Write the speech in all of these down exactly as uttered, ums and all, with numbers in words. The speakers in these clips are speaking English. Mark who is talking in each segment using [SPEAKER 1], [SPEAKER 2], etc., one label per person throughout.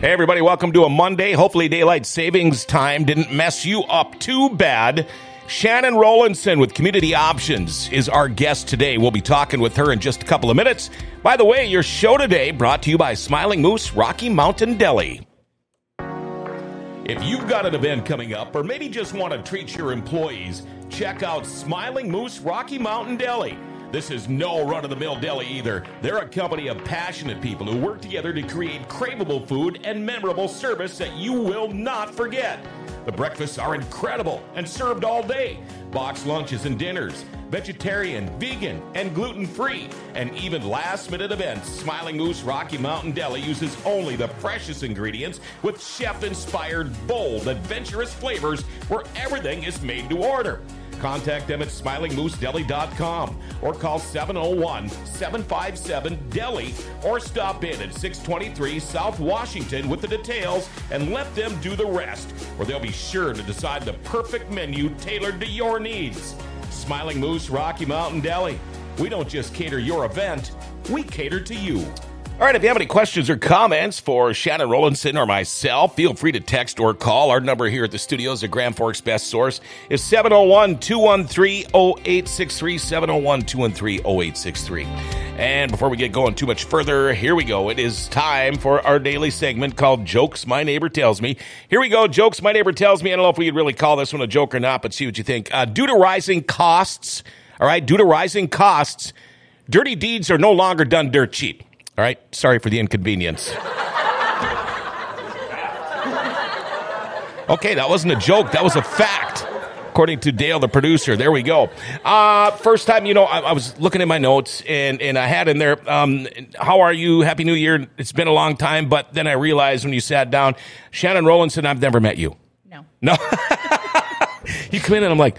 [SPEAKER 1] Hey, everybody, welcome to a Monday. Hopefully daylight savings time didn't mess you up too bad. Shannon Rowlandson with Community Options is our guest today. We'll be talking with her in just a couple of minutes. By the way, your show today brought to you by Smiling Moose Rocky Mountain Deli. If you've got an event coming up or maybe just want to treat your employees, check out Smiling Moose Rocky Mountain Deli. This is no run-of-the-mill deli either. They're a company of passionate people who work together to create craveable food and memorable service that you will not forget. The breakfasts are incredible and served all day. Boxed lunches and dinners, vegetarian, vegan, and gluten-free, and even last-minute events. Smiling Moose Rocky Mountain Deli uses only the freshest ingredients with chef-inspired, bold, adventurous flavors where everything is made to order. Contact them at smiling moose deli dot com or call seven oh one, seven five seven, D E L I or stop in at six twenty-three South Washington with the details and let them do the rest, where they'll be sure to decide the perfect menu tailored to your needs. Smiling Moose Rocky Mountain Deli. We don't just cater your event, we cater to you. All right, if you have any questions or comments for Shannon Rowlandson or myself, feel free to text or call. Our number here at the studios at Grand Forks Best Source is seven oh one, two one three, oh eight six three, seven oh one, two one three, oh eight six three. And before we get going too much further, here we go. It is time for our daily segment called Jokes My Neighbor Tells Me. Here we go, Jokes My Neighbor Tells Me. I don't know if we could really call this one a joke or not, but see what you think. Uh, due to rising costs, all right, due to rising costs, dirty deeds are no longer done dirt cheap. All right, sorry for the inconvenience. Okay, that wasn't a joke. That was a fact, according to Dale, the producer. There we go. Uh, first time, you know, I, I was looking at my notes, and, and I had in there, um, how are you? Happy New Year. It's been a long time, but then I realized when you sat down, Shannon Rowlandson, I've never met you.
[SPEAKER 2] No.
[SPEAKER 1] No. You come in, and I'm like,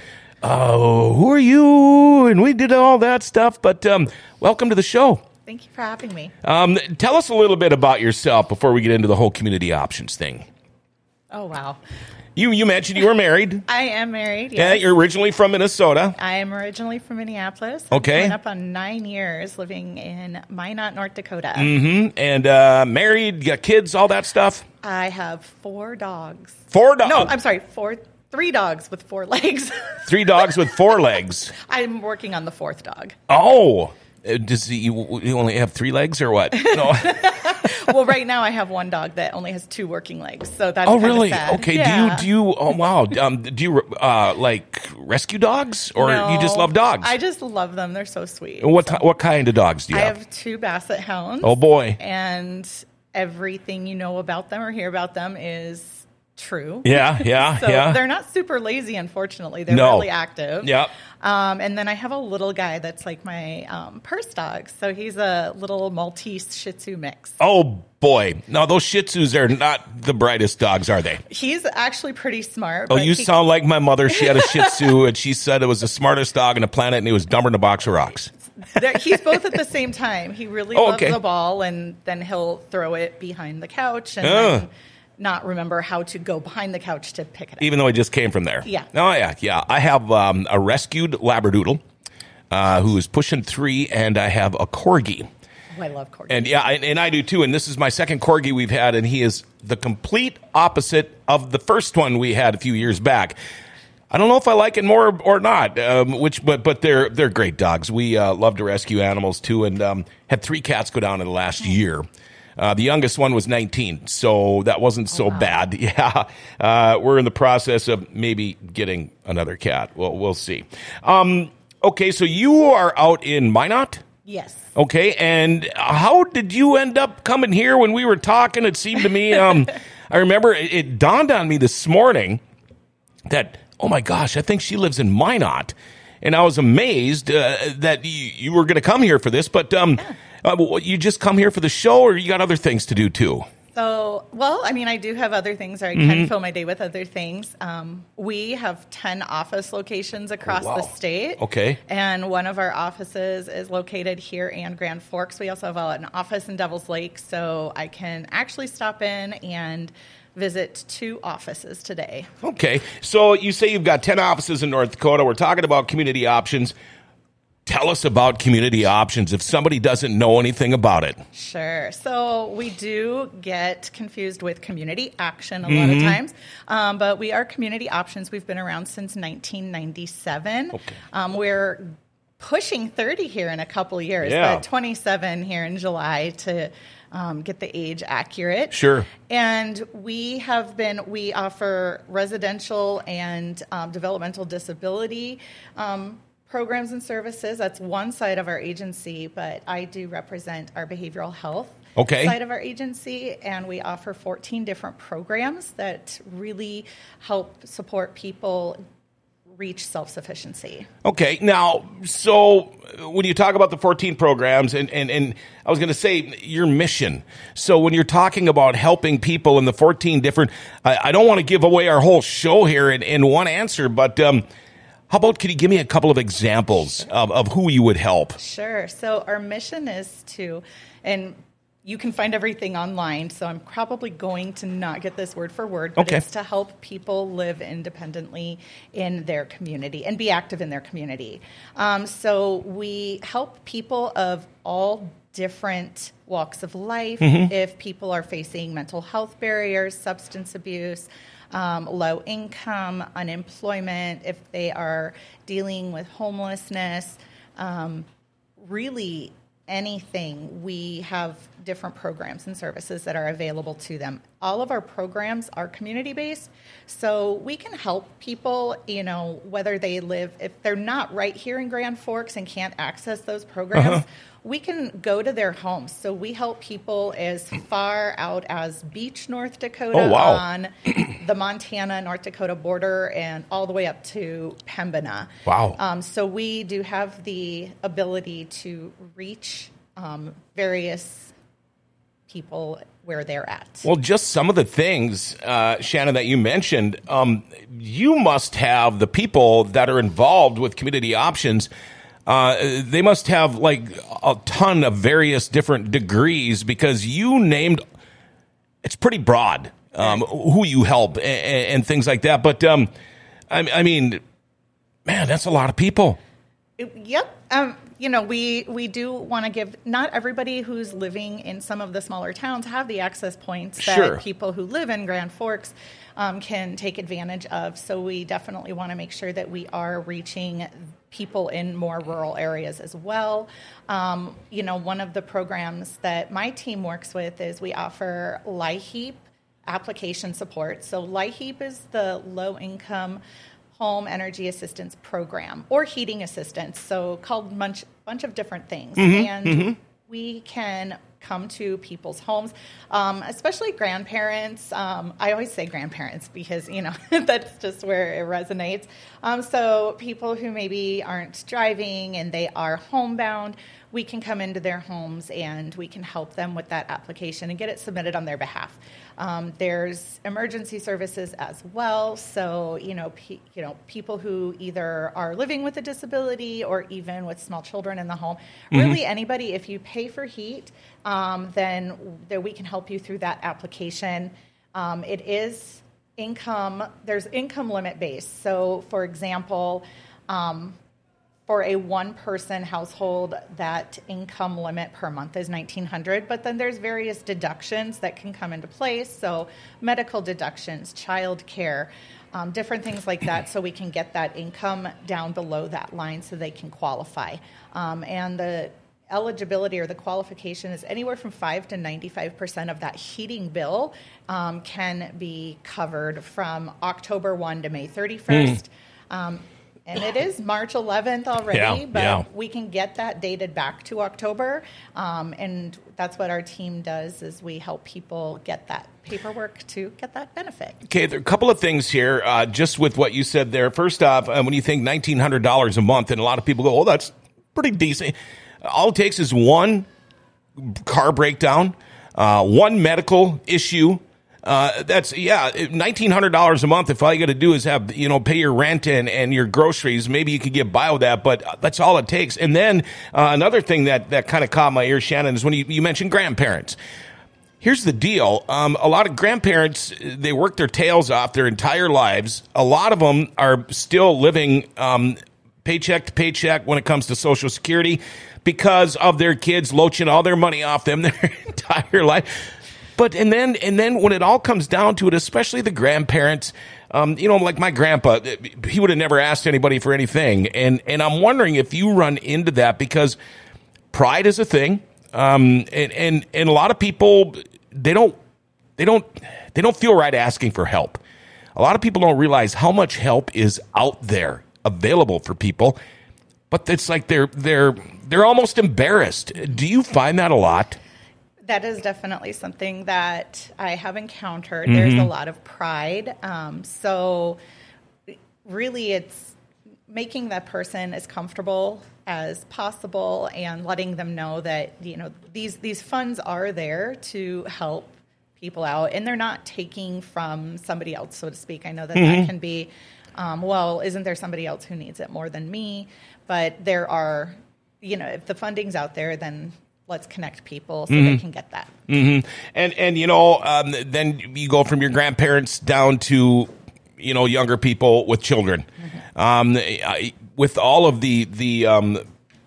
[SPEAKER 1] oh, who are you? And we did all that stuff, but um, welcome to the show.
[SPEAKER 2] Thank you for having me.
[SPEAKER 1] Um, tell us a little bit about yourself before we get into the whole community options thing.
[SPEAKER 2] Oh, wow.
[SPEAKER 1] You you mentioned you were married.
[SPEAKER 2] I am married, yes.
[SPEAKER 1] Yeah, you're originally from Minnesota.
[SPEAKER 2] I am originally from Minneapolis.
[SPEAKER 1] Okay.
[SPEAKER 2] I'm coming up on nine years living in Minot, North Dakota.
[SPEAKER 1] Mm-hmm. And uh, married, got kids, all that stuff?
[SPEAKER 2] I have four dogs.
[SPEAKER 1] Four dogs?
[SPEAKER 2] No, I'm sorry, four, three dogs with four legs.
[SPEAKER 1] Three dogs with four legs.
[SPEAKER 2] I'm working on the fourth dog.
[SPEAKER 1] Oh. Does he, you, you only have three legs or what? No.
[SPEAKER 2] Well, right now I have one dog that only has two working legs, so that's
[SPEAKER 1] oh
[SPEAKER 2] kind
[SPEAKER 1] really?
[SPEAKER 2] of sad.
[SPEAKER 1] Okay.
[SPEAKER 2] Yeah.
[SPEAKER 1] Do you? Do you? Oh wow. Um, do you uh, like rescue dogs, or
[SPEAKER 2] no,
[SPEAKER 1] you just love dogs?
[SPEAKER 2] I just love them. They're so sweet.
[SPEAKER 1] And what
[SPEAKER 2] so.
[SPEAKER 1] what kind of dogs do you
[SPEAKER 2] I
[SPEAKER 1] have?
[SPEAKER 2] I have two Basset Hounds.
[SPEAKER 1] Oh boy.
[SPEAKER 2] And everything you know about them or hear about them is true.
[SPEAKER 1] Yeah, yeah,
[SPEAKER 2] so
[SPEAKER 1] yeah.
[SPEAKER 2] They're not super lazy, unfortunately. They're
[SPEAKER 1] no.
[SPEAKER 2] really active.
[SPEAKER 1] Yep.
[SPEAKER 2] Um, and then I have a little guy that's like my um, purse dog. So he's a little Maltese Shih Tzu mix.
[SPEAKER 1] Oh, boy. No, those Shih Tzus are not the brightest dogs, are they?
[SPEAKER 2] He's actually pretty smart.
[SPEAKER 1] Oh,
[SPEAKER 2] but
[SPEAKER 1] you
[SPEAKER 2] he,
[SPEAKER 1] sound like my mother. She had a Shih Tzu, and she said it was the smartest dog on the planet, and he was dumber than a box of rocks.
[SPEAKER 2] He's both at the same time. He really
[SPEAKER 1] oh,
[SPEAKER 2] loves
[SPEAKER 1] okay.
[SPEAKER 2] the ball, and then he'll throw it behind the couch and
[SPEAKER 1] uh.
[SPEAKER 2] then not remember how to go behind the couch to pick it up.
[SPEAKER 1] Even though he just came from there.
[SPEAKER 2] Yeah.
[SPEAKER 1] Oh, yeah, yeah. I have um, a rescued Labradoodle uh, who is pushing three, and I have a Corgi.
[SPEAKER 2] Oh, I love Corgis.
[SPEAKER 1] And yeah, and, and I do too. And this is my second Corgi we've had, and he is the complete opposite of the first one we had a few years back. I don't know if I like it more or not, um, which but but they're they're great dogs. We uh, love to rescue animals too, and um, had three cats go down in the last year. Uh, the youngest one was nineteen, so that wasn't so
[SPEAKER 2] oh, wow.
[SPEAKER 1] bad. Yeah, uh, we're in the process of maybe getting another cat. Well, we'll see. Um, okay, so you are out in Minot?
[SPEAKER 2] Yes.
[SPEAKER 1] Okay, and how did you end up coming here when we were talking? It seemed to me, um, I remember it, it dawned on me this morning that, oh my gosh, I think she lives in Minot. And I was amazed uh, that you, you were going to come here for this, but um,
[SPEAKER 2] yeah.
[SPEAKER 1] uh, you just come here for the show, or you got other things to do too?
[SPEAKER 2] So, well, I mean, I do have other things, or I
[SPEAKER 1] mm-hmm.
[SPEAKER 2] can fill my day with other things. Um, we have ten office locations across
[SPEAKER 1] oh, wow.
[SPEAKER 2] the state.
[SPEAKER 1] Okay.
[SPEAKER 2] And one of our offices is located here in Grand Forks. We also have an office in Devil's Lake, so I can actually stop in and visit two offices today.
[SPEAKER 1] Okay. So you say you've got ten offices in North Dakota. We're talking about community options. Tell us about Community Options if somebody doesn't know anything about it.
[SPEAKER 2] Sure. So we do get confused with Community Action a mm-hmm. lot of times, um, but we are Community Options. We've been around since nineteen ninety-seven. Okay. Um, we're pushing thirty here in a couple years,
[SPEAKER 1] yeah.
[SPEAKER 2] but twenty-seven here in July to um, get the age accurate.
[SPEAKER 1] Sure.
[SPEAKER 2] And we have been, we offer residential and um, developmental disability um programs and services. That's one side of our agency, but I do represent our behavioral health
[SPEAKER 1] okay.
[SPEAKER 2] side of our agency, and we offer fourteen different programs that really help support people reach self-sufficiency.
[SPEAKER 1] Okay. Now, so when you talk about the fourteen programs, and, and, and I was going to say your mission. So when you're talking about helping people in the fourteen different, I, I don't want to give away our whole show here in, in one answer, but um, how about, could you give me a couple of examples sure. of, of who you would help?
[SPEAKER 2] Sure. So our mission is to, and you can find everything online, so I'm probably going to not get this word for word, but
[SPEAKER 1] okay.
[SPEAKER 2] it's to help people live independently in their community and be active in their community. Um, so we help people of all different walks of life. Mm-hmm. If people are facing mental health barriers, substance abuse, Um, low income, unemployment, if they are dealing with homelessness, um, really anything, we have different programs and services that are available to them. All of our programs are community-based, so we can help people, you know, whether they live, if they're not right here in Grand Forks and can't access those programs, uh-huh. we can go to their homes. So we help people as far out as Beach, North Dakota,
[SPEAKER 1] oh, wow.
[SPEAKER 2] on the Montana, North Dakota border, and all the way up to Pembina.
[SPEAKER 1] Wow.
[SPEAKER 2] Um, so we do have the ability to reach um, various people where they're at.
[SPEAKER 1] Well, just some of the things, uh, Shannon, that you mentioned, um, you must have the people that are involved with Community Options. Uh, they must have like a ton of various different degrees, because you named, it's pretty broad, um, who you help and, and things like that. But um, I, I mean, man, that's a lot of people.
[SPEAKER 2] Yep. Um, you know, we, we do want to give, not everybody who's living in some of the smaller towns have the access points that
[SPEAKER 1] sure.
[SPEAKER 2] people who live in Grand Forks um, can take advantage of. So we definitely want to make sure that we are reaching people in more rural areas as well. Um, you know, one of the programs that my team works with is we offer LIHEAP application support. So LIHEAP is the low-income home energy assistance program, or heating assistance, so called a bunch, bunch of different things.
[SPEAKER 1] Mm-hmm,
[SPEAKER 2] and
[SPEAKER 1] mm-hmm.
[SPEAKER 2] we can come to people's homes, um, especially grandparents. Um, I always say grandparents because, you know, that's just where it resonates. Um, so people who maybe aren't driving and they are homebound, we can come into their homes and we can help them with that application and get it submitted on their behalf. Um, there's emergency services as well. So, you know, pe- you know, people who either are living with a disability or even with small children in the home, mm-hmm. really anybody, if you pay for heat, um, then, then we can help you through that application. Um, it is income, there's income limit based. So, for example, um, for a one-person household, that income limit per month is nineteen hundred dollars, but then there's various deductions that can come into place, so medical deductions, child care, um, different things like that, so we can get that income down below that line so they can qualify. Um, and the eligibility or the qualification is anywhere from five to ninety-five percent of that heating bill um, can be covered from October first to May thirty-first. Mm. Um, And it is March eleventh already,
[SPEAKER 1] yeah,
[SPEAKER 2] but
[SPEAKER 1] yeah.
[SPEAKER 2] we can get that dated back to October. Um, and that's what our team does, is we help people get that paperwork to get that benefit.
[SPEAKER 1] Okay, there are a couple of things here, uh, just with what you said there. First off, uh, when you think nineteen hundred dollars a month, and a lot of people go, oh, that's pretty decent. All it takes is one car breakdown, uh, one medical issue. Uh, that's, yeah, nineteen hundred dollars a month. If all you got to do is have, you know, pay your rent and, and your groceries, maybe you could get by with that, but that's all it takes. And then uh, another thing that, that kind of caught my ear, Shannon, is when you, you mentioned grandparents. Here's the deal. Um, a lot of grandparents, they work their tails off their entire lives. A lot of them are still living um, paycheck to paycheck when it comes to Social Security because of their kids loaching all their money off them their entire life. But and then and then when it all comes down to it, especially the grandparents, um, you know, like my grandpa, he would have never asked anybody for anything. And and I'm wondering if you run into that because pride is a thing. Um, and, and, and a lot of people, they don't, they don't, they don't feel right asking for help. A lot of people don't realize how much help is out there available for people, but it's like they're, they're, they're almost embarrassed. Do you find that a lot?
[SPEAKER 2] That is definitely something that I have encountered. Mm-hmm. There's a lot of pride. Um, so really it's making that person as comfortable as possible and letting them know that, you know, these these funds are there to help people out and they're not taking from somebody else, so to speak. I know that mm-hmm. that can be, um, well, isn't there somebody else who needs it more than me? But there are, you know, if the funding's out there, then let's connect people so mm-hmm. they can get that.
[SPEAKER 1] Mm-hmm. And, and you know, um, then you go from your grandparents down to, you know, younger people with children. Mm-hmm. Um, I, with all of the the um,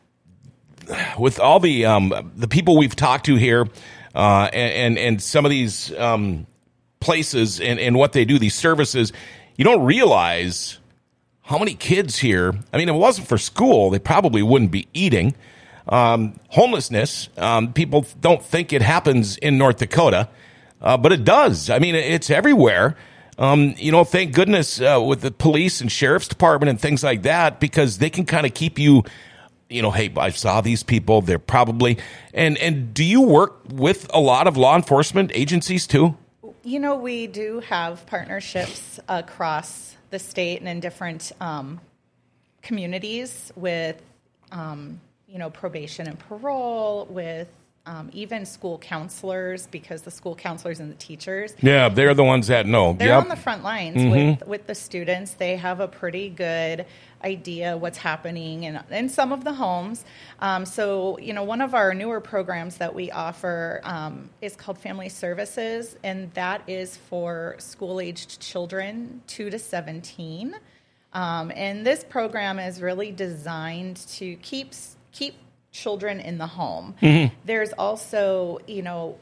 [SPEAKER 1] with all the um, the people we've talked to here, uh, and, and and some of these um, places and, and what they do, these services, you don't realize how many kids here. I mean, if it wasn't for school, they probably wouldn't be eating. Um, homelessness, um, people don't think it happens in North Dakota, uh, but it does. I mean, it's everywhere. Um, you know, thank goodness uh, with the police and sheriff's department and things like that, because they can kind of keep you, you know, hey, I saw these people. They're probably and and do you work with a lot of law enforcement agencies too?
[SPEAKER 2] You know, we do have partnerships across the state and in different um, communities with, um, you know, probation and parole, with Um, even school counselors, because the school counselors and the teachers.
[SPEAKER 1] Yeah, they're the ones that know.
[SPEAKER 2] They're
[SPEAKER 1] yep.
[SPEAKER 2] on the front lines
[SPEAKER 1] mm-hmm.
[SPEAKER 2] with, with the students. They have a pretty good idea what's happening in, in some of the homes. Um, so, you know, one of our newer programs that we offer um, is called Family Services, and that is for school-aged children two to seventeen. Um, and this program is really designed to keep keep children in the home. Mm-hmm. There's also, you know,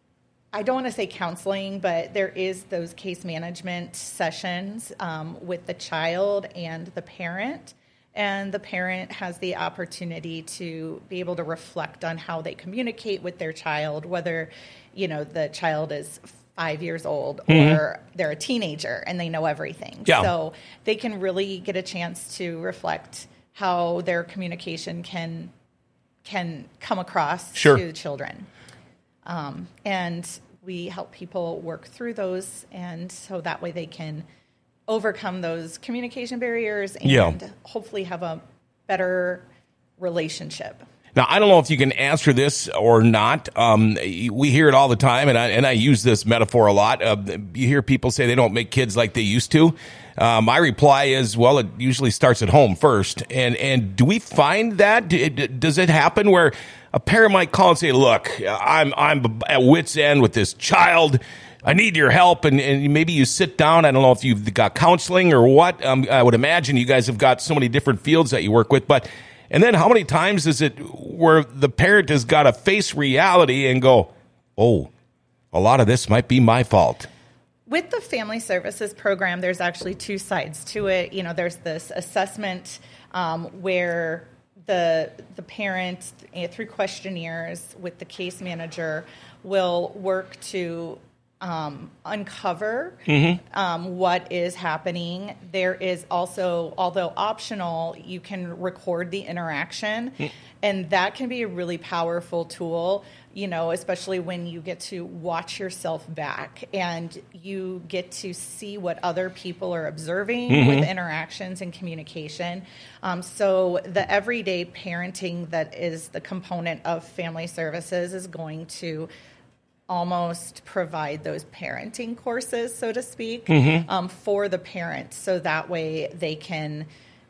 [SPEAKER 2] I don't want to say counseling, but there is those case management sessions um, with the child and the parent. And the parent has the opportunity to be able to reflect on how they communicate with their child, whether, you know, the child is five years old mm-hmm. or they're a teenager and they know everything.
[SPEAKER 1] Yeah.
[SPEAKER 2] So they can really get a chance to reflect how their communication can can come across
[SPEAKER 1] sure.
[SPEAKER 2] to the children. Um, and we help people work through those, and so that way they can overcome those communication barriers and
[SPEAKER 1] yeah.
[SPEAKER 2] hopefully have a better relationship.
[SPEAKER 1] Now, I don't know if you can answer this or not. Um, we hear it all the time, and I, and I use this metaphor a lot. Uh, you hear people say they don't make kids like they used to. Uh, my reply is, well, it usually starts at home first. And and do we find that? Does it happen where a parent might call and say, look, I'm I'm at wit's end with this child. I need your help. And, and maybe you sit down. I don't know if you've got counseling or what. Um, I would imagine you guys have got so many different fields that you work with. But and then how many times is it where the parent has got to face reality and go, oh, a lot of this might be my fault?
[SPEAKER 2] With the Family Services program, there's actually two sides to it. You know, there's this assessment um, where the the parent, through questionnaires with the case manager, will work to um, uncover mm-hmm. um, what is happening. There is also, although optional, you can record the interaction, mm-hmm. and that can be a really powerful tool. You know, especially when you get to watch yourself back and you get to see what other people are observing mm-hmm. with interactions and communication. Um, so the everyday parenting that is the component of Family Services is going to almost provide those parenting courses, so to speak, mm-hmm. um, for the parents. So that way they can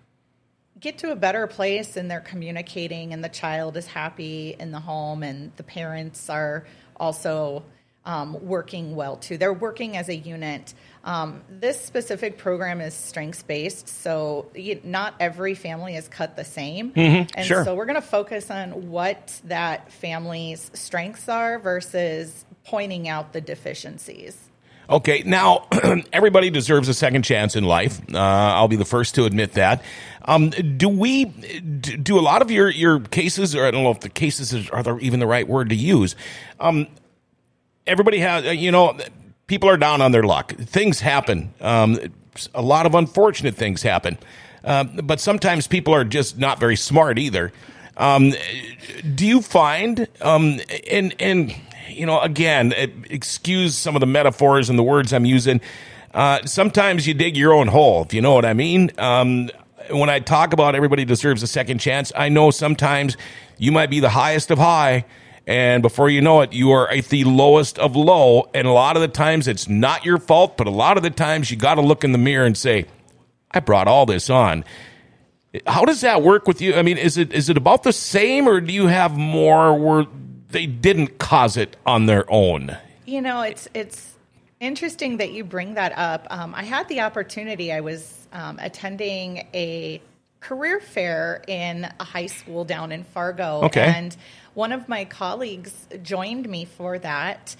[SPEAKER 2] get to a better place and they're communicating and the child is happy in the home and the parents are also um, working well too. They're working as a unit. Um, this specific program is strengths-based, so you, not every family is cut the same.
[SPEAKER 1] Mm-hmm,
[SPEAKER 2] and
[SPEAKER 1] sure.
[SPEAKER 2] so we're going to focus on what that family's strengths are versus pointing out the deficiencies.
[SPEAKER 1] Okay, now, everybody deserves a second chance in life. Uh, I'll be the first to admit that. Um, do we, do a lot of your, your cases, or I don't know if the cases are the, even the right word to use, um, everybody has, you know, people are down on their luck. Things happen. Um, a lot of unfortunate things happen. Uh, but sometimes people are just not very smart either. Um, do you find, um, and, and, you know, again, excuse some of the metaphors and the words I'm using. Uh, sometimes you dig your own hole, if you know what I mean. Um, when I talk about everybody deserves a second chance, I know sometimes you might be the highest of high, and before you know it, you are at the lowest of low. And a lot of the times it's not your fault, but a lot of the times you got to look in the mirror and say, I brought all this on. How does that work with you? I mean, is it is it about the same, or do you have more where they didn't cause it on their own?
[SPEAKER 2] You know, it's it's interesting that you bring that up. Um, I had the opportunity. I was um, attending a career fair in a high school down in Fargo.
[SPEAKER 1] Okay.
[SPEAKER 2] And one of my colleagues joined me for that.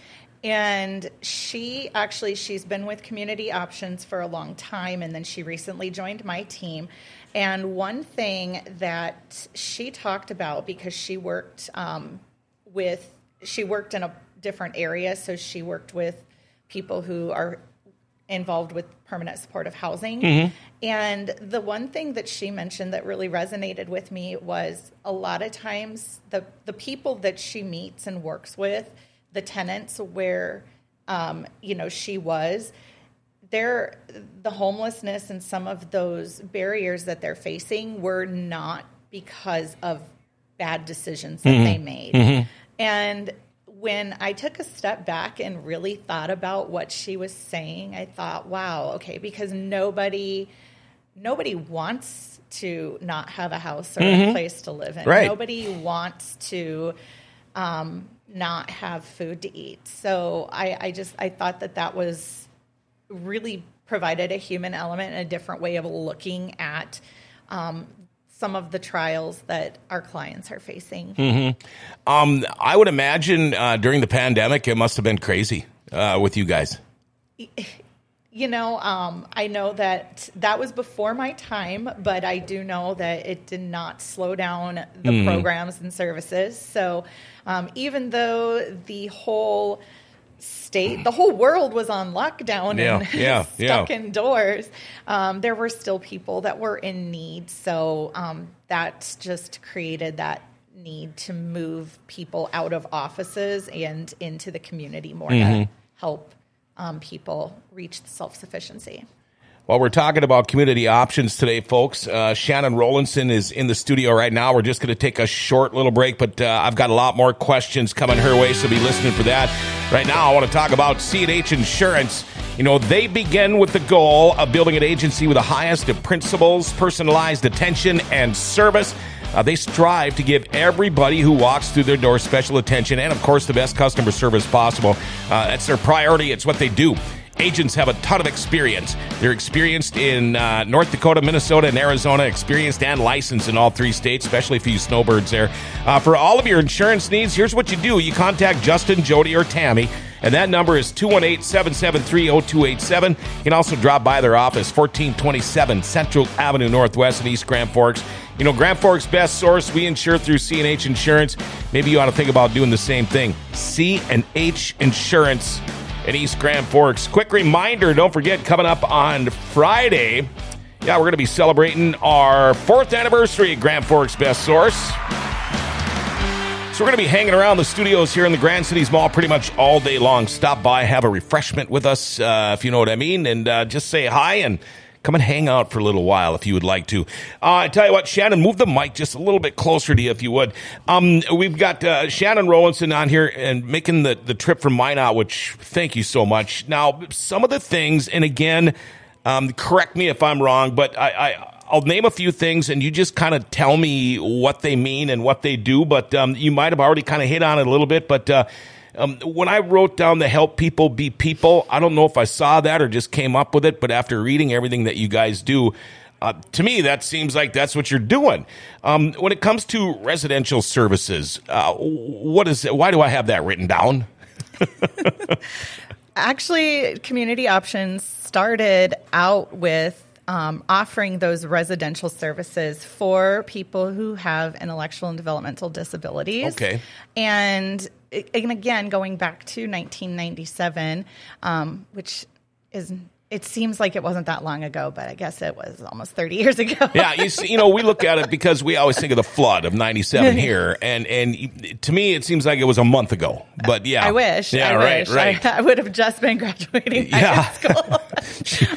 [SPEAKER 2] And she actually, she's been with Community Options for a long time. And then she recently joined my team. And one thing that she talked about, because she worked um, with, she worked in a different area. So she worked with people who are involved with permanent supportive housing. Mm-hmm. And the one thing that she mentioned that really resonated with me was a lot of times the, the people that she meets and works with, the tenants where, um, you know, she was, they're, the homelessness and some of those barriers that they're facing were not because of bad decisions that mm-hmm. they made. Mm-hmm. And when I took a step back and really thought about what she was saying, I thought, wow, okay, because nobody nobody wants to not have a house or mm-hmm. a place to live in.
[SPEAKER 1] Right.
[SPEAKER 2] Nobody wants to um, not have food to eat. So I, I just I thought that that was really provided a human element and a different way of looking at um some of the trials that our clients are facing.
[SPEAKER 1] Mm-hmm. Um, I would imagine uh, during the pandemic, it must have been crazy uh, with you guys.
[SPEAKER 2] You know, um, I know that that was before my time, but I do know that it did not slow down the mm. programs and services. So um, even though the whole state, the whole world was on lockdown
[SPEAKER 1] yeah,
[SPEAKER 2] and
[SPEAKER 1] yeah,
[SPEAKER 2] stuck
[SPEAKER 1] yeah.
[SPEAKER 2] indoors, um, there were still people that were in need. So um, that just created that need to move people out of offices and into the community more mm-hmm. to help um, people reach self-sufficiency.
[SPEAKER 1] Well, we're talking about community options today, folks. Uh, Shannon Rowlandson is in the studio right now. We're just going to take a short little break, but uh, I've got a lot more questions coming her way, so be listening for that. Right now, I want to talk about C and H Insurance. You know, they begin with the goal of building an agency with the highest of principles, personalized attention, and service. Uh, they strive to give everybody who walks through their door special attention and, of course, the best customer service possible. Uh, that's their priority. It's what they do. Agents have a ton of experience. They're experienced in uh, North Dakota, Minnesota, and Arizona, experienced and licensed in all three states, especially for you snowbirds there. Uh, for all of your insurance needs, here's what you do. You contact Justin, Jody, or Tammy, and that number is two one eight, seven seven three, zero two eight seven. You can also drop by their office, fourteen twenty-seven Central Avenue Northwest in East Grand Forks. You know, Grand Forks' best source, we insure through C and H Insurance. Maybe you ought to think about doing the same thing. C and H Insurance in East Grand Forks. Quick reminder, don't forget, coming up on Friday, yeah, we're going to be celebrating our fourth anniversary at Grand Forks Best Source. So we're going to be hanging around the studios here in the Grand Cities Mall pretty much all day long. Stop by, have a refreshment with us, uh, if you know what I mean, and uh, just say hi and come and hang out for a little while if you would like to. Uh, I tell you what, Shannon, move the mic just a little bit closer to you if you would. Um, we've got uh, Shannon Rowlandson on here and making the, the trip from Minot, which thank you so much. Now, some of the things, and again, um, correct me if I'm wrong, but I, I, I'll name a few things and you just kind of tell me what they mean and what they do, but um, you might have already kind of hit on it a little bit, but uh, Um, when I wrote down the help people be people, I don't know if I saw that or just came up with it, but after reading everything that you guys do, uh, to me, that seems like that's what you're doing. Um, when it comes to residential services, uh, what is it? Why do I have that written down?
[SPEAKER 2] Actually, Community Options started out with um, offering those residential services for people who have intellectual and developmental disabilities.
[SPEAKER 1] Okay.
[SPEAKER 2] And, and again, going back to nineteen ninety-seven, um, which is... It seems like it wasn't that long ago, but I guess it was almost thirty years ago.
[SPEAKER 1] Yeah, you see, you know, we look at it because we always think of the flood of ninety-seven here, and and to me, it seems like it was a month ago. But yeah,
[SPEAKER 2] I wish.
[SPEAKER 1] Yeah,
[SPEAKER 2] I
[SPEAKER 1] right,
[SPEAKER 2] wish.
[SPEAKER 1] right.
[SPEAKER 2] I, I would have just been graduating
[SPEAKER 1] yeah.
[SPEAKER 2] high school.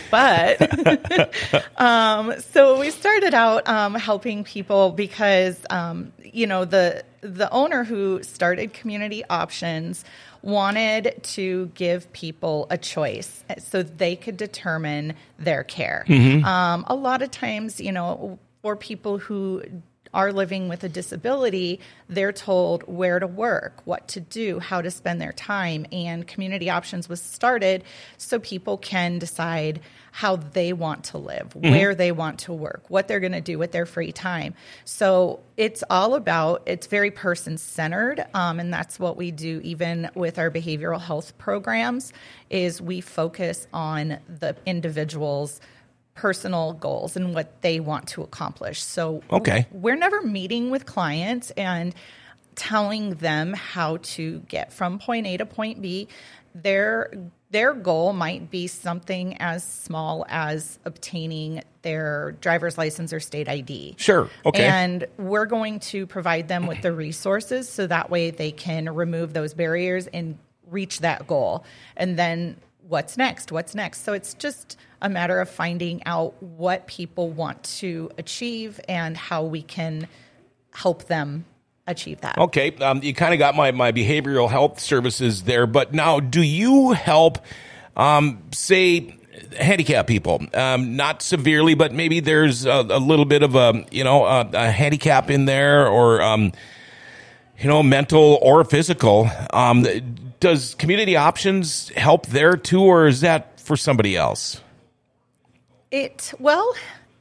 [SPEAKER 2] But um, so we started out um, helping people because um, you know the the owner who started Community Options wanted to give people a choice so they could determine their care. Mm-hmm. Um, a lot of times, you know, for people who are living with a disability, they're told where to work, what to do, how to spend their time. And Community Options was started so people can decide how they want to live, mm-hmm. where they want to work, what they're going to do with their free time. So it's all about, it's very person-centered, um, and that's what we do even with our behavioral health programs, is we focus on the individual's personal goals and what they want to accomplish. So
[SPEAKER 1] okay.
[SPEAKER 2] we're never meeting with clients and telling them how to get from point A to point B. Their their goal might be something as small as obtaining their driver's license or state I D.
[SPEAKER 1] Sure. Okay.
[SPEAKER 2] And we're going to provide them with the resources so that way they can remove those barriers and reach that goal. And then what's next? What's next? So it's just a matter of finding out what people want to achieve and how we can help them achieve that.
[SPEAKER 1] Okay. Um, you kind of got my, my behavioral health services there, but now do you help, um, say, handicapped people? Um, not severely, but maybe there's a, a little bit of a, you know, a, a handicap in there, or, um, you know, mental or physical. Um, does Community Options help there too, or is that for somebody else?
[SPEAKER 2] It, well,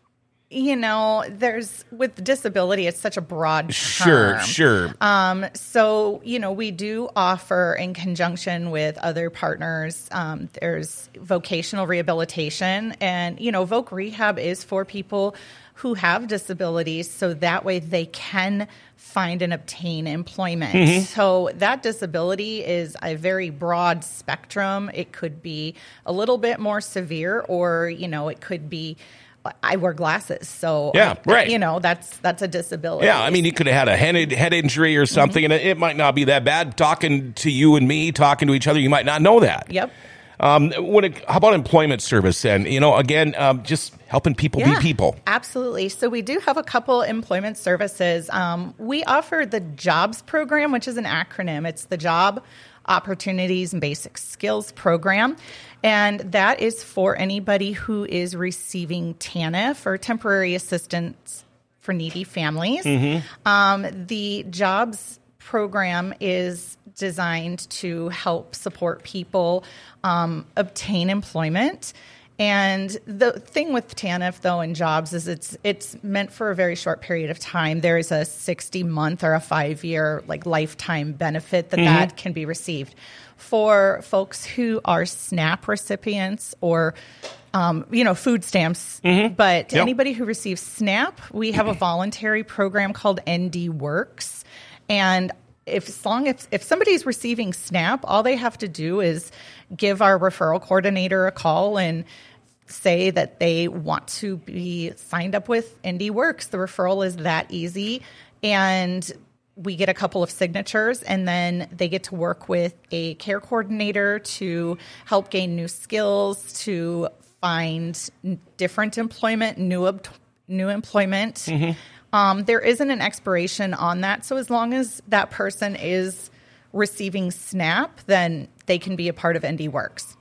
[SPEAKER 2] you know, there's, with disability, it's such a broad term.
[SPEAKER 1] Sure, sure.
[SPEAKER 2] Um, so, you know, we do offer in conjunction with other partners, um, there's vocational rehabilitation, and, you know, Voc Rehab is for people who have disabilities, so that way they can find and obtain employment. Mm-hmm. So that disability is a very broad spectrum. It could be a little bit more severe, or, you know, it could be, I wear glasses, so
[SPEAKER 1] yeah,
[SPEAKER 2] I,
[SPEAKER 1] right.
[SPEAKER 2] You know, that's that's a disability.
[SPEAKER 1] Yeah, I mean, you could have had a head head injury or something, mm-hmm. and it, it might not be that bad. Talking to you and me, talking to each other, you might not know that.
[SPEAKER 2] Yep.
[SPEAKER 1] Um, when it, how about employment service then? You know, again, um, just helping people
[SPEAKER 2] yeah,
[SPEAKER 1] be people.
[SPEAKER 2] Absolutely. So we do have a couple employment services. Um, we offer the JOBS program, which is an acronym. It's the Job Opportunities and Basic Skills Program. And that is for anybody who is receiving T A N F, or Temporary Assistance for Needy Families. Mm-hmm. Um, the JOBS program is designed to help support people um, obtain employment. And the thing with T A N F, though, and JOBS is it's it's meant for a very short period of time. There is a sixty-month or a five-year, like, lifetime benefit that mm-hmm. that can be received. For folks who are SNAP recipients or, um, you know, food stamps, mm-hmm. but yep. anybody who receives SNAP, we have a voluntary program called N D Works. And if as long as if somebody's receiving SNAP, all they have to do is give our referral coordinator a call and say that they want to be signed up with N D Works. The referral is that easy, and we get a couple of signatures, and then they get to work with a care coordinator to help gain new skills, to find different employment, new new employment. Mm-hmm. Um, there isn't an expiration on that, so as long as that person is receiving SNAP, then they can be a part of N D Works.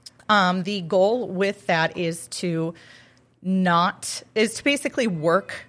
[SPEAKER 2] Um, the goal with that is to not is to basically work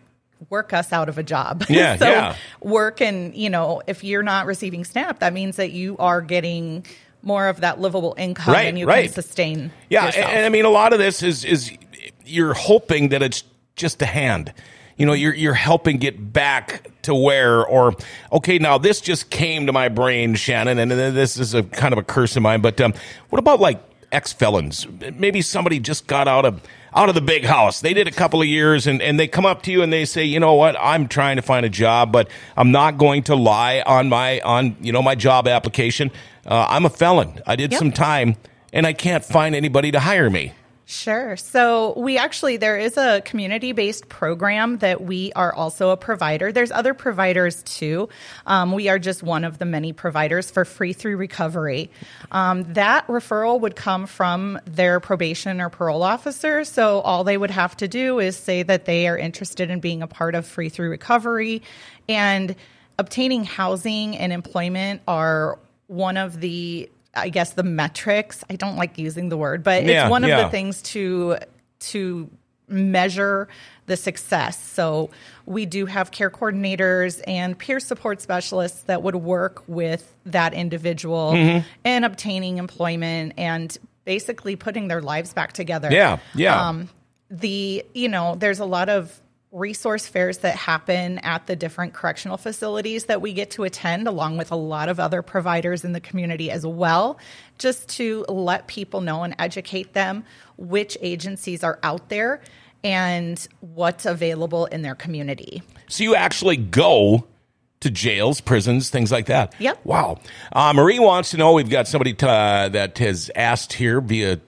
[SPEAKER 2] work us out of a job.
[SPEAKER 1] Yeah,
[SPEAKER 2] so
[SPEAKER 1] yeah.
[SPEAKER 2] work and, you know, if you're not receiving SNAP, that means that you are getting more of that livable income
[SPEAKER 1] Right,
[SPEAKER 2] and you
[SPEAKER 1] right.
[SPEAKER 2] can sustain
[SPEAKER 1] Yeah,
[SPEAKER 2] yourself.
[SPEAKER 1] and, and I mean, a lot of this is is you're hoping that it's just a hand. You know, you're you're helping get back to where, or okay, now this just came to my brain, Shannon, and this is a kind of a curse of mine. But um, what about like ex-felons? Maybe somebody just got out of out of the big house. They did a couple of years, and, and they come up to you and they say, you know what, I'm trying to find a job, but I'm not going to lie on my on you know my job application. Uh, I'm a felon. I did
[SPEAKER 2] Yep.
[SPEAKER 1] some time, and I can't find anybody to hire me.
[SPEAKER 2] Sure. So we actually, there is a community-based program that we are also a provider. There's other providers too. Um, we are just one of the many providers for Free Through Recovery. Um, that referral would come from their probation or parole officer. So all they would have to do is say that they are interested in being a part of Free Through Recovery, and obtaining housing and employment are one of the I guess the metrics. I don't like using the word, but
[SPEAKER 1] Yeah,
[SPEAKER 2] it's one of
[SPEAKER 1] yeah.
[SPEAKER 2] the things to to measure the success. So we do have care coordinators and peer support specialists that would work with that individual
[SPEAKER 1] Mm-hmm.
[SPEAKER 2] in obtaining employment and basically putting their lives back together.
[SPEAKER 1] Yeah, yeah.
[SPEAKER 2] Um, the you know, there's a lot of resource fairs that happen at the different correctional facilities that we get to attend, along with a lot of other providers in the community as well, just to let people know and educate them which agencies are out there and what's available in their community.
[SPEAKER 1] So you actually go to jails, prisons, things like that.
[SPEAKER 2] Yep.
[SPEAKER 1] Wow. Uh, Marie wants to know, we've got somebody t- uh, that has asked here via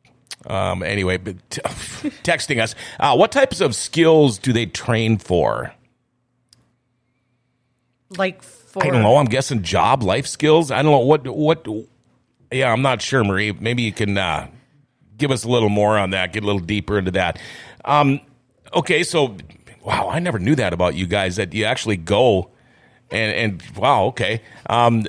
[SPEAKER 1] Um, anyway, but t- texting us, uh, what types of skills do they train for?
[SPEAKER 2] Like for
[SPEAKER 1] I don't know. I'm guessing job, life skills. I don't know what, what, yeah, I'm not sure, Marie. Maybe you can, uh, give us a little more on that, get a little deeper into that. Um, okay. So, wow, I never knew that about you guys, that you actually go and, and wow. Okay. Um,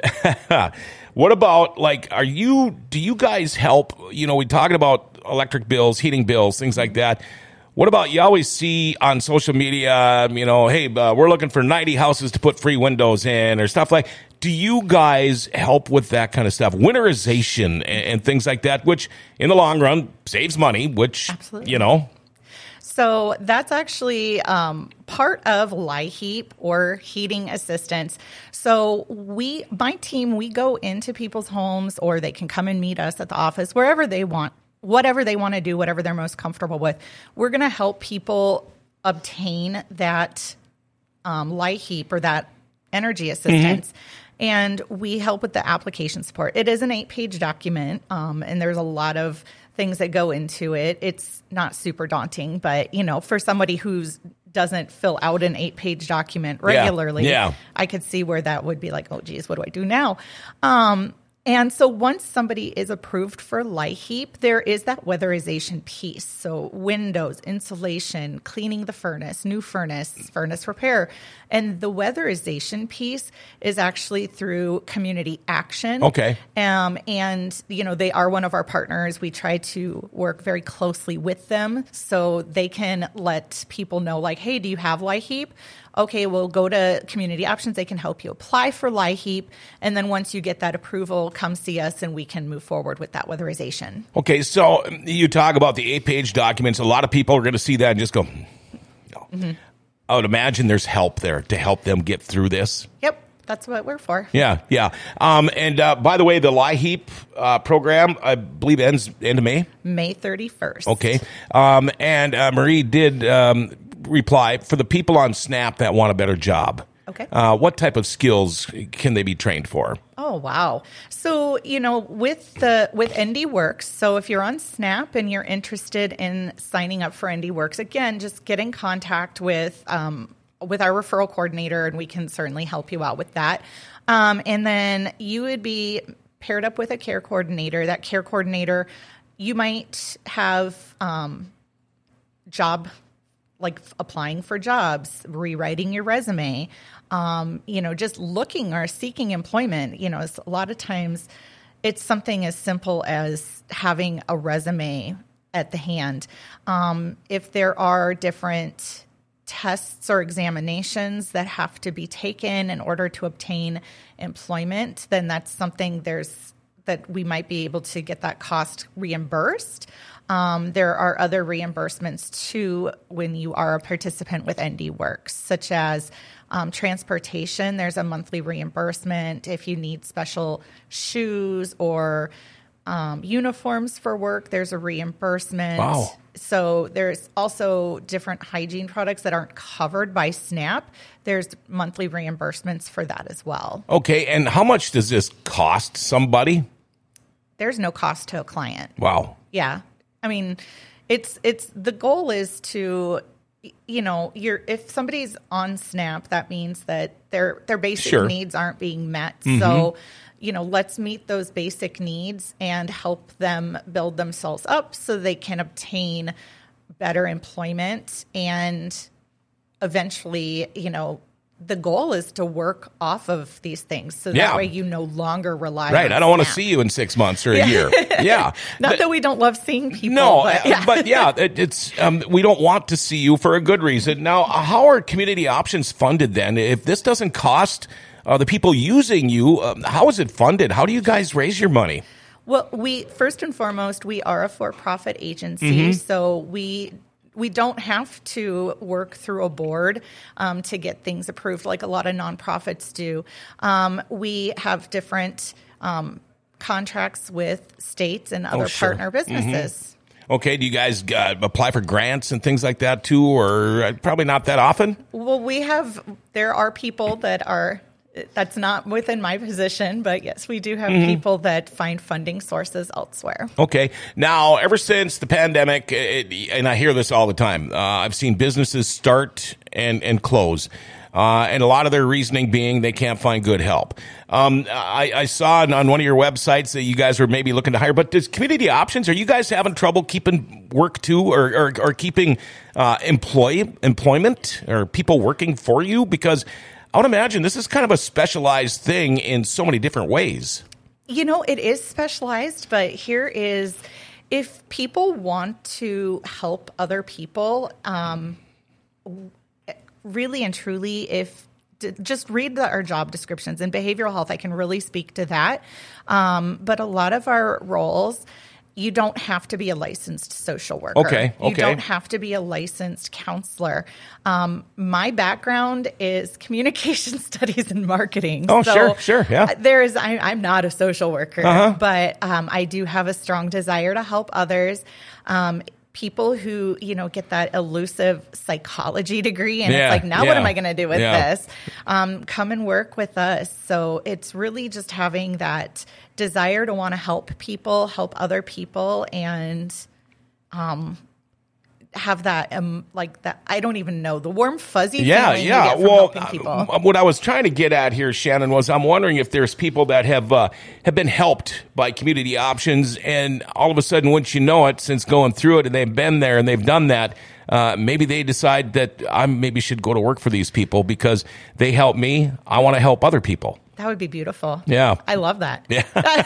[SPEAKER 1] what about like, are you, do you guys help, you know, we're talking about electric bills, heating bills, things like that. What about, you always see on social media, you know, hey, uh, we're looking for ninety houses to put free windows in or stuff like, do you guys help with that kind of stuff? Winterization and, and things like that, which in the long run saves money, which,
[SPEAKER 2] Absolutely.
[SPEAKER 1] you know.
[SPEAKER 2] So that's actually um, part of LIHEAP, or heating assistance. So we, my team, we go into people's homes, or they can come and meet us at the office, wherever they want, whatever they want to do, whatever they're most comfortable with. We're going to help people obtain that um, LIHEAP, or that energy assistance. Mm-hmm. And we help with the application support. It is an eight-page document, um, and there's a lot of things that go into it. It's not super daunting, but, you know, for somebody who's doesn't fill out an eight-page document regularly,
[SPEAKER 1] Yeah. Yeah.
[SPEAKER 2] I could see where that would be like, oh, geez, what do I do now? Um, and so once somebody is approved for LIHEAP, there is that weatherization piece. So windows, insulation, cleaning the furnace, new furnace, furnace repair. And the weatherization piece is actually through Community Action.
[SPEAKER 1] Okay.
[SPEAKER 2] Um, and, you know, they are one of our partners. We try to work very closely with them so they can let people know, like, hey, do you have LIHEAP? Okay, we'll go to Community Options. They can help you apply for LIHEAP. And then once you get that approval, come see us and we can move forward with that weatherization.
[SPEAKER 1] Okay, so you talk about the eight-page documents. A lot of people are going to see that and just go, no. Mm-hmm. I would imagine there's help there to help them get through this.
[SPEAKER 2] Yep, that's what we're for.
[SPEAKER 1] Yeah, yeah. Um, and uh, by the way, the LIHEAP uh, program, I believe, ends end of May?
[SPEAKER 2] May thirty-first.
[SPEAKER 1] Okay. Um, and uh, Marie did um, reply, for the people on SNAP that want a better job.
[SPEAKER 2] Okay.
[SPEAKER 1] Uh, what type of skills can they be trained for?
[SPEAKER 2] Oh, wow. So, you know, with the with Indy Works, so if you're on SNAP and you're interested in signing up for Indy Works, again, just get in contact with um, with our referral coordinator, and we can certainly help you out with that. Um, and then you would be paired up with a care coordinator. That care coordinator, you might have um, job like applying for jobs, rewriting your resume, um, you know, just looking or seeking employment. You know, it's, a lot of times it's something as simple as having a resume at the hand. Um, if there are different tests or examinations that have to be taken in order to obtain employment, then that's something there's that we might be able to get that cost reimbursed. Um, there are other reimbursements too when you are a participant with N D Works, such as um, transportation. There's a monthly reimbursement if you need special shoes or um, uniforms for work. There's a reimbursement.
[SPEAKER 1] Wow.
[SPEAKER 2] So there's also different hygiene products that aren't covered by SNAP. There's monthly reimbursements for that as well.
[SPEAKER 1] Okay, and how much does this cost somebody?
[SPEAKER 2] There's no cost to a client.
[SPEAKER 1] Wow.
[SPEAKER 2] Yeah. I mean, it's it's the goal is to, you know, you're if somebody's on SNAP, that means that their their basic
[SPEAKER 1] Sure.
[SPEAKER 2] needs aren't being met.
[SPEAKER 1] Mm-hmm.
[SPEAKER 2] So, you know, let's meet those basic needs and help them build themselves up so they can obtain better employment, and eventually, you know, the goal is to work off of these things so that
[SPEAKER 1] Yeah.
[SPEAKER 2] way you no longer rely
[SPEAKER 1] Right.
[SPEAKER 2] on
[SPEAKER 1] I don't want to
[SPEAKER 2] SNAP.
[SPEAKER 1] see you in six months or a year. Yeah.
[SPEAKER 2] Not
[SPEAKER 1] But-
[SPEAKER 2] that we don't love seeing people.
[SPEAKER 1] No,
[SPEAKER 2] but
[SPEAKER 1] uh,
[SPEAKER 2] yeah.
[SPEAKER 1] but yeah, it, it's um, we don't want to see you for a good reason. Now, how are community options funded then? If this doesn't cost uh, the people using you, um, how is it funded? How do you guys raise your money?
[SPEAKER 2] Well, we first and foremost, we are a for-profit agency,
[SPEAKER 1] Mm-hmm.
[SPEAKER 2] so we we don't have to work through a board um, to get things approved like a lot of nonprofits do. Um, we have different um, contracts with states and other
[SPEAKER 1] Oh, sure.
[SPEAKER 2] partner businesses.
[SPEAKER 1] Okay, do you guys uh, apply for grants and things like that too, or uh, probably not that often?
[SPEAKER 2] Well, we have. There are people that are. That's not within my position, but yes, we do have
[SPEAKER 1] Mm-hmm.
[SPEAKER 2] people that find funding sources elsewhere.
[SPEAKER 1] Okay. Now, ever since the pandemic, it, and I hear this all the time, uh, I've seen businesses start and, and close. Uh, and a lot of their reasoning being they can't find good help. Um, I, I saw on, on one of your websites that you guys were maybe looking to hire, but does Community Options, are you guys having trouble keeping work too, or, or, or keeping uh, employee employment or people working for you? Because I would imagine this is kind of a specialized thing in so many different ways.
[SPEAKER 2] You know, it is specialized, but here is if people want to help other people, um, really and truly, if d- just read the, our job descriptions in behavioral health, I can really speak to that. Um, but a lot of our roles, you don't have to be a licensed social worker.
[SPEAKER 1] Okay, okay.
[SPEAKER 2] You don't have to be a licensed counselor. Um, my background is communication studies and marketing.
[SPEAKER 1] Oh,
[SPEAKER 2] so
[SPEAKER 1] sure, sure, yeah.
[SPEAKER 2] There is, I, I'm not a social worker,
[SPEAKER 1] Uh-huh.
[SPEAKER 2] but um, I do have a strong desire to help others. Um, people who, you know, get that elusive psychology degree and
[SPEAKER 1] Yeah,
[SPEAKER 2] it's like, now
[SPEAKER 1] yeah,
[SPEAKER 2] what am I going to do with
[SPEAKER 1] yeah.
[SPEAKER 2] this? Um, come and work with us. So it's really just having that desire to want to help people, help other people, and um, have that, um, like that, I don't even know, the warm, fuzzy
[SPEAKER 1] Yeah,
[SPEAKER 2] feeling
[SPEAKER 1] yeah.
[SPEAKER 2] you get from
[SPEAKER 1] Well,
[SPEAKER 2] helping people.
[SPEAKER 1] uh, what I was trying to get at here, Shannon, was I'm wondering if there's people that have uh, have been helped by Community Options, and all of a sudden, once you know it, since going through it, and they've been there and they've done that, uh, maybe they decide that I maybe should go to work for these people because they help me. I want to help other people.
[SPEAKER 2] That would be beautiful.
[SPEAKER 1] Yeah.
[SPEAKER 2] I love that.
[SPEAKER 1] Yeah.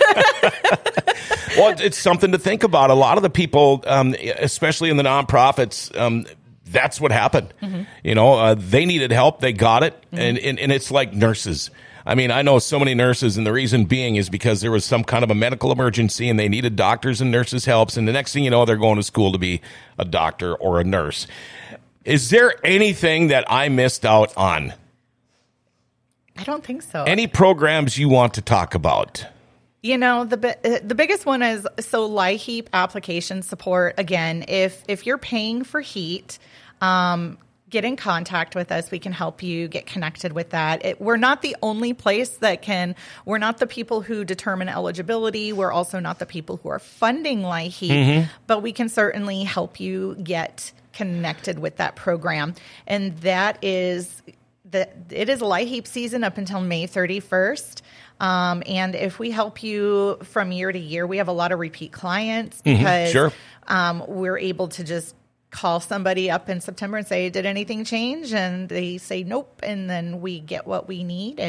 [SPEAKER 1] Well, it's something to think about. A lot of the people, um, especially in the nonprofits, um, that's what happened. Mm-hmm. You know, uh, they needed help. They got it. Mm-hmm. And, and, and it's like nurses. I mean, I know so many nurses, and the reason being is because there was some kind of a medical emergency and they needed doctors and nurses' helps. And the next thing you know, they're going to school to be a doctor or a nurse. Is there anything that I missed out on?
[SPEAKER 2] I don't think so.
[SPEAKER 1] Any programs you want to talk about?
[SPEAKER 2] You know, the bi- the biggest one is, so LIHEAP application support. Again, if if you're paying for heat, um, get in contact with us. We can help you get connected with that. It, we're not the only place that can, we're not the people who determine eligibility. We're also not the people who are funding LIHEAP, mm-hmm. but we can certainly help you get connected with that program. And that is, the, it is LIHEAP season up until May thirty-first. Um, and if we help you from year to year, we have a lot of repeat clients because
[SPEAKER 1] mm-hmm, sure.
[SPEAKER 2] um, we're able to just call somebody up in September and say, did anything change? And they say, nope. And then we get what we need and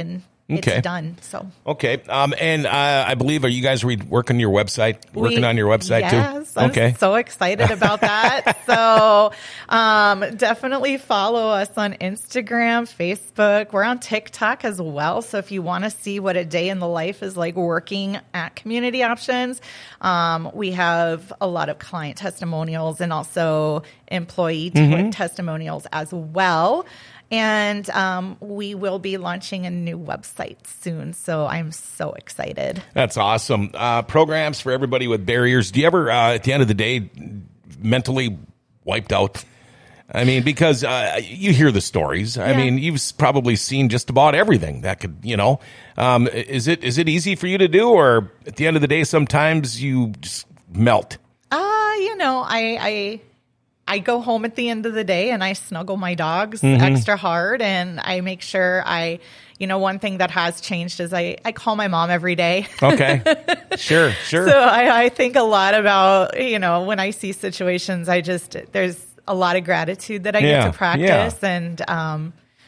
[SPEAKER 1] Okay.
[SPEAKER 2] it's done. So
[SPEAKER 1] Okay. Um, and uh, I believe, are you guys re- working your website, working
[SPEAKER 2] We-
[SPEAKER 1] on your website
[SPEAKER 2] yes,
[SPEAKER 1] too?
[SPEAKER 2] I'm
[SPEAKER 1] Okay.
[SPEAKER 2] so excited about that. so um, definitely follow us on Instagram, Facebook. We're on TikTok as well. So if you want to see what a day in the life is like working at Community Options, um, we have a lot of client testimonials and also employee t-
[SPEAKER 1] Mm-hmm.
[SPEAKER 2] testimonials as well. And um, we will be launching a new website soon. So I'm so excited.
[SPEAKER 1] That's awesome. Uh, programs for everybody with barriers. Do you ever, uh, at the end of the day, mentally wiped out? I mean, because uh, you hear the stories. I
[SPEAKER 2] Yeah.
[SPEAKER 1] mean, you've probably seen just about everything that could, you know. Um, is it is it easy for you to do, or at the end of the day, sometimes you just melt?
[SPEAKER 2] Uh, you know, I, I I go home at the end of the day and I snuggle my dogs
[SPEAKER 1] Mm-hmm.
[SPEAKER 2] extra hard, and I make sure I, you know, one thing that has changed is I, I call my mom every day.
[SPEAKER 1] Okay, sure, sure.
[SPEAKER 2] So I, I think a lot about, you know, when I see situations, I just, there's a lot of gratitude that I
[SPEAKER 1] Yeah,
[SPEAKER 2] get to practice. And um,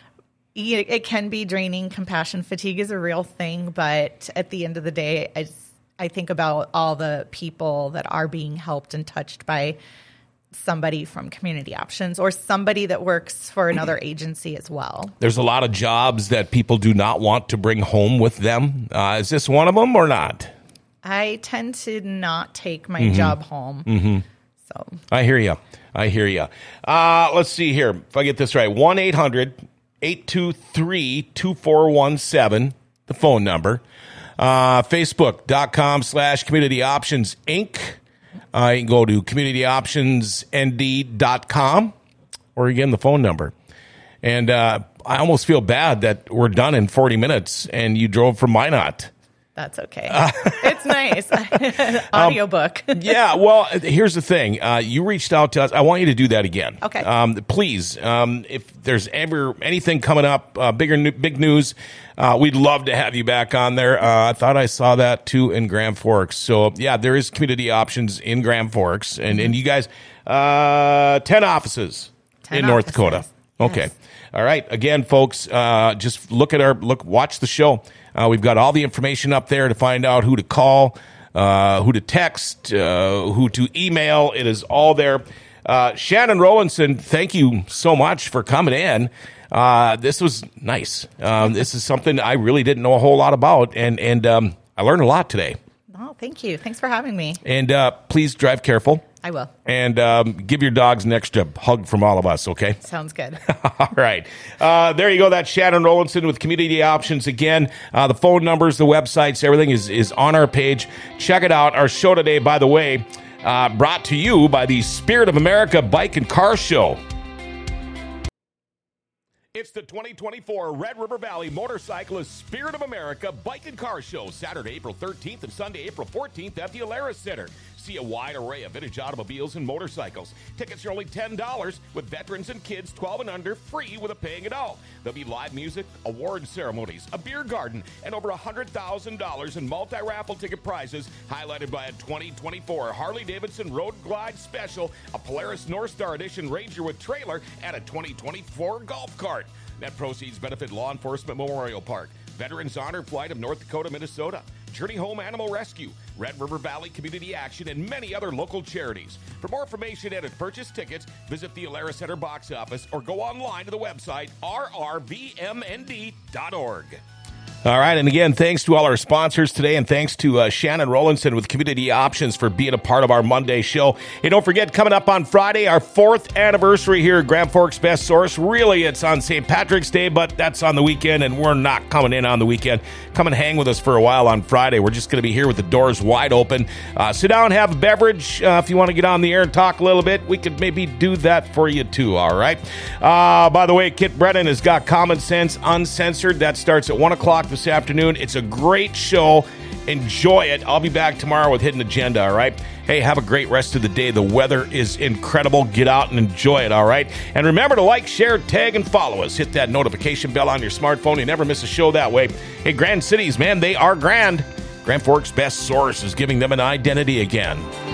[SPEAKER 2] it, it can be draining. Compassion fatigue is a real thing. But at the end of the day, I, just, I think about all the people that are being helped and touched by somebody from Community Options or somebody that works for another agency as well.
[SPEAKER 1] There's a lot of jobs that people do not want to bring home with them. Uh, is this one of them or not?
[SPEAKER 2] I tend to not take my job home.
[SPEAKER 1] Mm-hmm.
[SPEAKER 2] So
[SPEAKER 1] I hear you. I hear you. Uh, let's see here. If I get this right, one eight hundred eight two three two four one seven, the phone number. Uh, Facebook.com slash Community Options Inc. Uh, you can go to community options n d dot com, or again, the phone number. And uh, I almost feel bad that we're done in forty minutes and you drove from Minot.
[SPEAKER 2] that's okay. It's nice. Audiobook.
[SPEAKER 1] Yeah, well, here's the thing. Uh, you reached out to us. I want you to do that again.
[SPEAKER 2] Okay.
[SPEAKER 1] Um, please, um, if there's ever anything coming up, uh, bigger, new, big news, uh, we'd love to have you back on there. Uh, I thought I saw that too in Grand Forks. So yeah, there is Community Options in Grand Forks, and and you guys, uh, ten offices
[SPEAKER 2] ten
[SPEAKER 1] in North
[SPEAKER 2] offices.
[SPEAKER 1] Dakota. Okay.
[SPEAKER 2] Yes.
[SPEAKER 1] All right. Again, folks, uh, just look at our look, watch the show. Uh, we've got all the information up there to find out who to call, uh, who to text, uh, who to email. It is all there. Uh, Shannon Rowlandson, thank you so much for coming in. Uh, this was nice. Um, this is something I really didn't know a whole lot about, and and um, I learned a lot today.
[SPEAKER 2] Oh, thank you. Thanks for having me.
[SPEAKER 1] And uh, please drive careful.
[SPEAKER 2] I will.
[SPEAKER 1] And um, give your dogs an extra hug from all of us, okay?
[SPEAKER 2] Sounds good.
[SPEAKER 1] All right. Uh, there you go. That's Shannon Rowlandson with Community Options. Again, uh, the phone numbers, the websites, everything is, is on our page. Check it out. Our show today, by the way, uh, brought to you by the Spirit of America Bike and Car Show. It's the twenty twenty-four Red River Valley Motorcyclist Spirit of America Bike and Car Show, Saturday, April thirteenth and Sunday, April fourteenth at the Alaris Center. See a wide array of vintage automobiles and motorcycles. Tickets are only ten dollars, with veterans and kids twelve and under free with a paying adult. There'll be live music, award ceremonies, a beer garden, and over one hundred thousand dollars in multi-raffle ticket prizes, highlighted by a twenty twenty-four Harley-Davidson Road Glide Special, a Polaris North Star Edition Ranger with trailer, and a twenty twenty-four golf cart. Net proceeds benefit Law Enforcement Memorial Park, Veterans Honor Flight of North Dakota, Minnesota, Journey Home Animal Rescue, Red River Valley Community Action, and many other local charities. For more information and to purchase tickets, visit the Alaris Center box office or go online to the website r r v m n d dot org. All right, and again, thanks to all our sponsors today, and thanks to uh, Shannon Rowlandson with Community Options for being a part of our Monday show. Hey, don't forget, coming up on Friday, our fourth anniversary here at Grand Forks Best Source. Really, it's on Saint Patrick's Day, but that's on the weekend, and we're not coming in on the weekend. Come and hang with us for a while on Friday. We're just going to be here with the doors wide open. Uh, sit down, have a beverage. Uh, if you want to get on the air and talk a little bit, we could maybe do that for you too, all right? Uh, by the way, Kit Brennan has got Common Sense Uncensored. That starts at one o'clock this afternoon. It's a great show. Enjoy it. I'll be back tomorrow with Hidden Agenda, all right? Hey, have a great rest of the day. The weather is incredible. Get out and enjoy it, all right? And remember to like, share, tag, and follow us. Hit that notification bell on your smartphone. You never miss a show that way. Hey, Grand Cities, man, they are grand. Grand Forks Best Source is giving them an identity again.